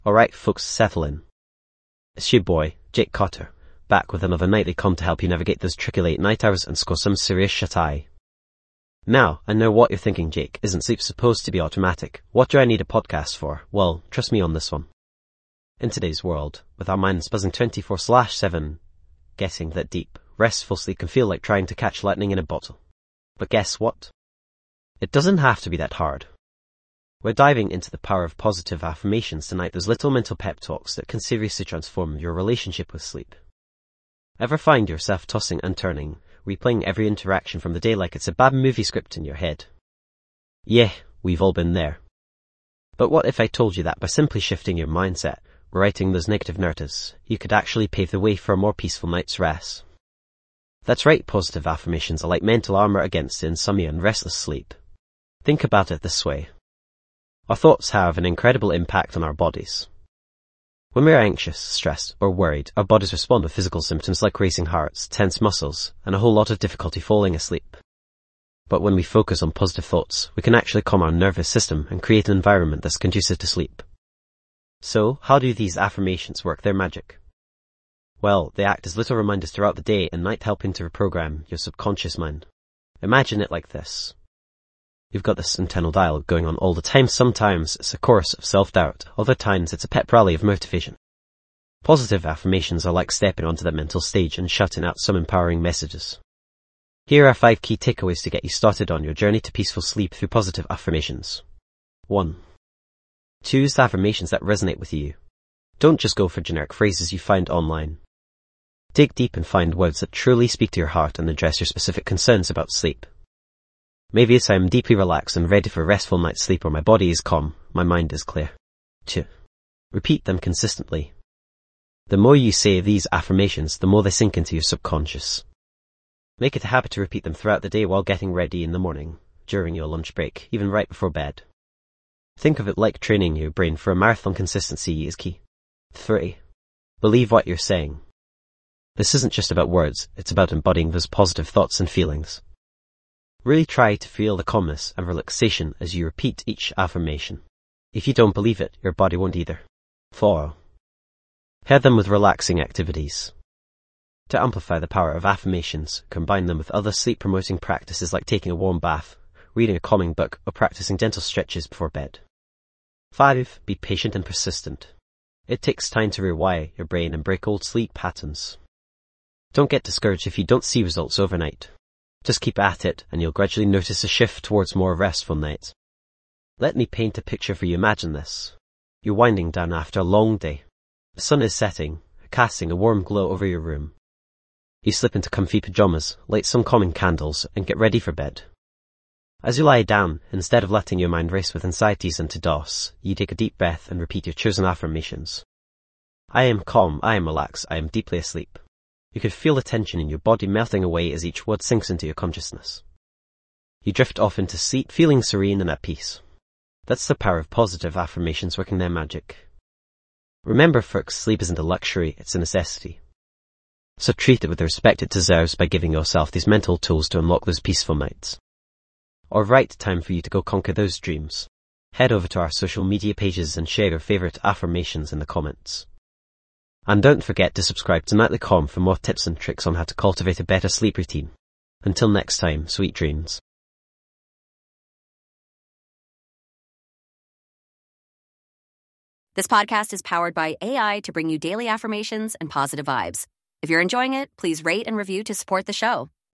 Alright folks, settle in. It's your boy, Jake Cotter, back with another nightly com to help you navigate those tricky late night hours and score some serious shit-eye. Now, I know what you're thinking, Jake. Isn't sleep supposed to be automatic? What do I need a podcast for? Well, trust me on this one. In today's world, with our minds buzzing 24/7, getting that deep, restful sleep can feel like trying to catch lightning in a bottle. But guess what? It doesn't have to be that hard. We're diving into the power of positive affirmations tonight, those little mental pep talks that can seriously transform your relationship with sleep. Ever find yourself tossing and turning, replaying every interaction from the day like it's a bad movie script in your head? Yeah, we've all been there. But what if I told you that by simply shifting your mindset, writing those negative narratives, you could actually pave the way for a more peaceful night's rest? That's right, positive affirmations are like mental armor against insomnia and restless sleep. Think about it this way. Our thoughts have an incredible impact on our bodies. When we're anxious, stressed, or worried, our bodies respond with physical symptoms like racing hearts, tense muscles, and a whole lot of difficulty falling asleep. But when we focus on positive thoughts, we can actually calm our nervous system and create an environment that's conducive to sleep. So, how do these affirmations work their magic? Well, they act as little reminders throughout the day and night, helping to reprogram your subconscious mind. Imagine it like this. You've got this internal dialogue going on all the time. Sometimes it's a chorus of self-doubt. Other times it's a pep rally of motivation. Positive affirmations are like stepping onto that mental stage and shouting out some empowering messages. Here are 5 key takeaways to get you started on your journey to peaceful sleep through positive affirmations. 1. Choose the affirmations that resonate with you. Don't just go for generic phrases you find online. Dig deep and find words that truly speak to your heart and address your specific concerns about sleep. Maybe it's I am deeply relaxed and ready for a restful night's sleep, or my body is calm, my mind is clear. 2. Repeat them consistently. The more you say these affirmations, the more they sink into your subconscious. Make it a habit to repeat them throughout the day while getting ready in the morning, during your lunch break, even right before bed. Think of it like training your brain for a marathon. Consistency is key. 3. Believe what you're saying. This isn't just about words, it's about embodying those positive thoughts and feelings. Really try to feel the calmness and relaxation as you repeat each affirmation. If you don't believe it, your body won't either. 4. Pair them with relaxing activities. To amplify the power of affirmations, combine them with other sleep-promoting practices like taking a warm bath, reading a calming book, or practicing gentle stretches before bed. 5. Be patient and persistent. It takes time to rewire your brain and break old sleep patterns. Don't get discouraged if you don't see results overnight. Just keep at it, and you'll gradually notice a shift towards more restful nights. Let me paint a picture for you. Imagine this. You're winding down after a long day. The sun is setting, casting a warm glow over your room. You slip into comfy pajamas, light some calming candles, and get ready for bed. As you lie down, instead of letting your mind race with anxieties into DOS, you take a deep breath and repeat your chosen affirmations. I am calm, I am relaxed, I am deeply asleep. You could feel the tension in your body melting away as each word sinks into your consciousness. You drift off into sleep, feeling serene and at peace. That's the power of positive affirmations working their magic. Remember, folks, sleep isn't a luxury, it's a necessity. So treat it with the respect it deserves by giving yourself these mental tools to unlock those peaceful nights. Alright, time for you to go conquer those dreams. Head over to our social media pages and share your favorite affirmations in the comments. And don't forget to subscribe to Nightly Com for more tips and tricks on how to cultivate a better sleep routine. Until next time, sweet dreams. This podcast is powered by AI to bring you daily affirmations and positive vibes. If you're enjoying it, please rate and review to support the show.